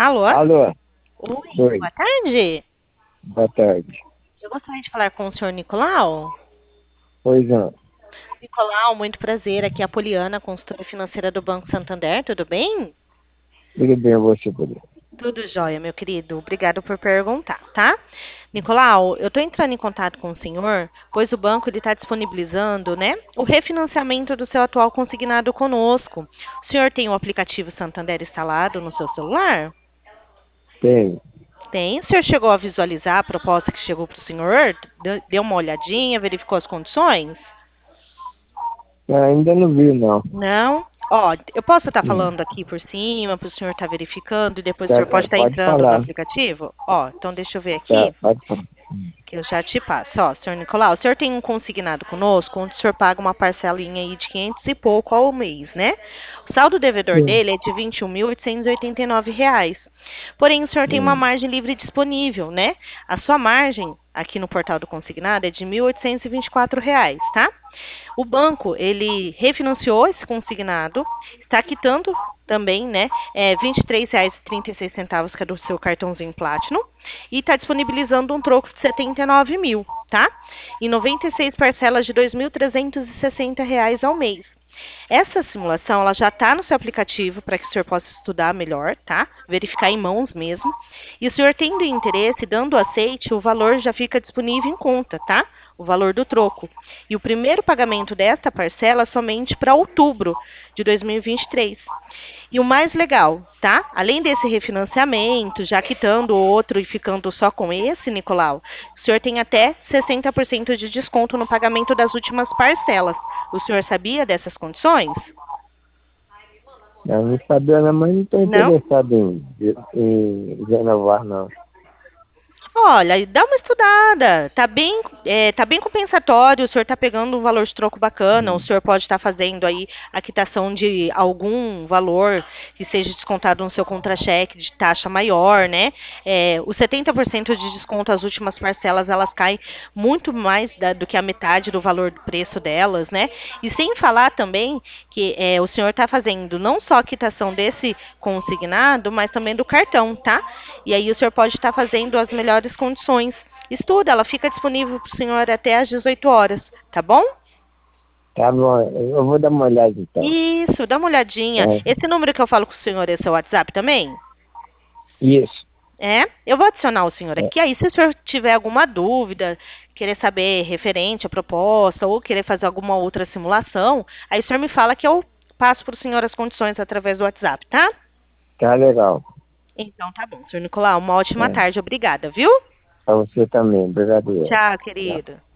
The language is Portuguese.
Alô? Alô, Oi, oi, boa tarde. boa tarde. Eu gostaria de falar com o senhor Nicolau. Pois não, Nicolau, muito prazer. Aqui é a Poliana, consultora financeira do Banco Santander. Tudo bem? tudo bem você, Polícia? Tudo jóia, meu querido. Obrigado por perguntar, tá? Nicolau, eu estou entrando em contato com o senhor, pois o banco está disponibilizando, né, o refinanciamento do seu atual consignado conosco. O senhor tem o aplicativo Santander instalado no seu celular? Tem. Tem. O senhor chegou a visualizar a proposta que chegou para o senhor? Deu uma olhadinha, verificou as condições? Ainda não vi, não. Não? Ó, eu posso estar Hum, falando aqui por cima, para o senhor estar verificando e depois o tá, senhor pode estar pode entrando no falar. aplicativo? Ó, então deixa eu ver Tá, aqui, pode falar. que eu já te passo. Ó, senhor Nicolau, o senhor tem um consignado conosco, onde o senhor paga uma parcelinha aí de 500 e pouco ao mês, né? O saldo devedor Sim. dele é de R$ 21.889. Porém, o senhor tem uma Hum, margem livre disponível, né? A sua margem aqui no portal do consignado é de R$ 1.824, tá? O banco, ele refinanciou esse consignado, está quitando também, né, R$ 23,36, que é do seu cartãozinho Platinum, e está disponibilizando um troco de 79 mil, tá? E 96 parcelas de R$ 2.360 ao mês. Essa simulação ela já está no seu aplicativo para que o senhor possa estudar melhor, tá? Verificar em mãos mesmo. E o senhor tendo interesse, dando aceite, o valor já fica disponível em conta, tá? O valor do troco. E o primeiro pagamento desta parcela somente para outubro de 2023. E o mais legal, tá? Além desse refinanciamento, já quitando o outro e ficando só com esse, Nicolau, o senhor tem até 60% de desconto no pagamento das últimas parcelas. O senhor sabia dessas condições? eu não sabia, não, mas não estou Não? interessado em renovar, não. Olha, dá uma estudada. Tá bem compensatório. O senhor está pegando um valor de troco bacana. O Hum. senhor pode estar fazendo aí a quitação de algum valor que seja descontado no seu contra-cheque de taxa maior, né? Os 70% de desconto, as últimas parcelas, elas caem muito mais do que a metade do valor do preço delas, né? E sem falar também que o senhor está fazendo não só a quitação desse consignado, mas também do cartão, tá? E aí o senhor pode estar fazendo as melhores condições. Estuda, ela fica disponível para o senhor até às 18 horas, tá bom? Tá bom, eu vou dar uma olhada então. Isso, dá uma olhadinha. É, Esse número que eu falo com o senhor é seu WhatsApp também? isso. É? Eu vou adicionar o senhor É, aqui. Aí, se o senhor tiver alguma dúvida, querer saber referente à proposta ou querer fazer alguma outra simulação, aí o senhor me fala que eu passo para o senhor as condições através do WhatsApp, tá? tá legal. Então, tá bom. Senhor Nicolau, uma ótima É, tarde. Obrigada, viu? pra você também. Obrigado. Tchau, Tchau. querido.